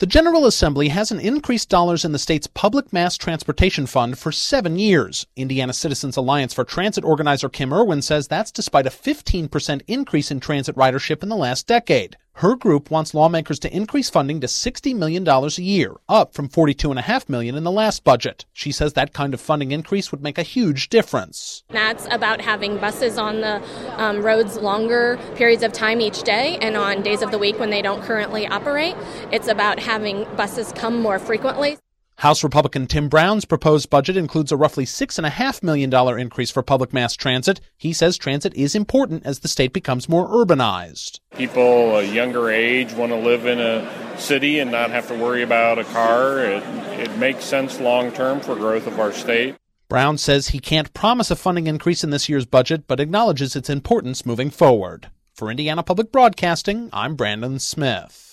The General Assembly hasn't increased dollars in the state's public mass transportation fund for 7 years. Indiana Citizens Alliance for Transit organizer Kim Irwin says that's despite a 15% increase in transit ridership in the last decade. Her group wants lawmakers to increase funding to $60 million a year, up from $42.5 million in the last budget. She says that kind of funding increase would make a huge difference. That's about having buses on the roads longer periods of time each day, and on days of the week when they don't currently operate, it's about having buses come more frequently. House Republican Tim Brown's proposed budget includes a roughly $6.5 million increase for public mass transit. He says transit is important as the state becomes more urbanized. People a younger age want to live in a city and not have to worry about a car. It makes sense long term for growth of our state. Brown says he can't promise a funding increase in this year's budget, but acknowledges its importance moving forward. For Indiana Public Broadcasting, I'm Brandon Smith.